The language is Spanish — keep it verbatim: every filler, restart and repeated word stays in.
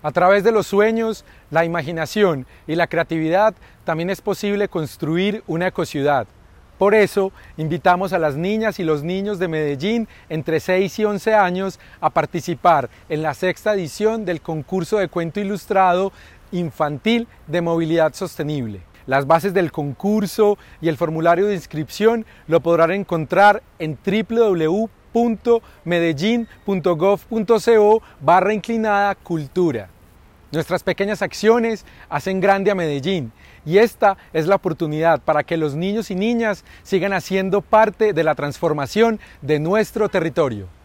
A través de los sueños, la imaginación y la creatividad también es posible construir una ecociudad. Por eso, invitamos a las niñas y los niños de Medellín entre seis y once años a participar en la sexta edición del concurso de cuento ilustrado infantil de movilidad sostenible. Las bases del concurso y el formulario de inscripción lo podrán encontrar en w w w punto medellin punto gov punto co barra inclinada cultura. Nuestras pequeñas acciones hacen grande a Medellín y esta es la oportunidad para que los niños y niñas sigan haciendo parte de la transformación de nuestro territorio.